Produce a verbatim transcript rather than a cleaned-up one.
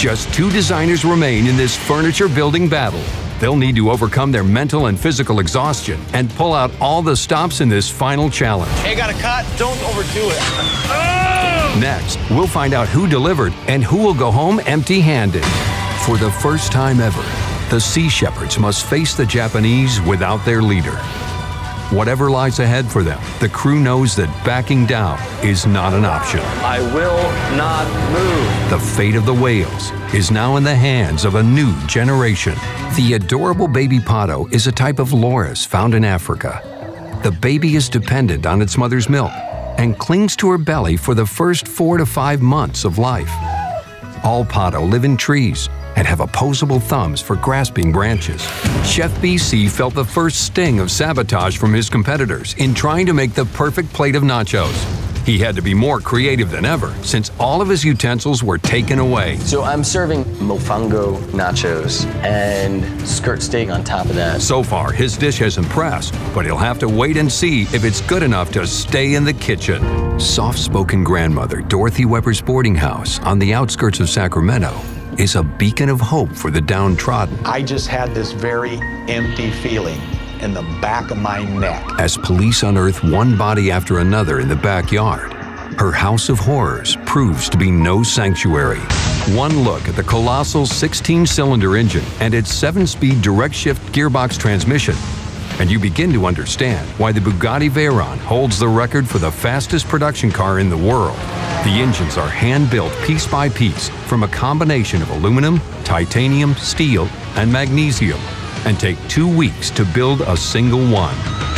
Just two designers remain in this furniture building battle. They'll need to overcome their mental and physical exhaustion and pull out all the stops in this final challenge. Hey, got a cut? Don't overdo it. Oh! Next, we'll find out who delivered and who will go home empty-handed. For the first time ever, the Sea Shepherds must face the Japanese without their leader. Whatever lies ahead for them, the crew knows that backing down is not an option. I will not move. The fate of the whales is now in the hands of a new generation. The adorable baby Pato is a type of loris found in Africa. The baby is dependent on its mother's milk and clings to her belly for the first four to five months of life. All Pato live in trees and have opposable thumbs for grasping branches. Chef B C felt the first sting of sabotage from his competitors in trying to make the perfect plate of nachos. He had to be more creative than ever since all of his utensils were taken away. So I'm serving mofongo nachos and skirt steak on top of that. So far, his dish has impressed, but he'll have to wait and see if it's good enough to stay in the kitchen. Soft-spoken grandmother Dorothy Weber's boarding house on the outskirts of Sacramento is a beacon of hope for the downtrodden. I just had this very empty feeling in the back of my neck. As police unearth one body after another in the backyard, her house of horrors proves to be no sanctuary. One look at the colossal sixteen-cylinder engine and its seven-speed direct-shift gearbox transmission, and you begin to understand why the Bugatti Veyron holds the record for the fastest production car in the world. The engines are hand-built piece by piece from a combination of aluminum, titanium, steel, and magnesium, and take two weeks to build a single one.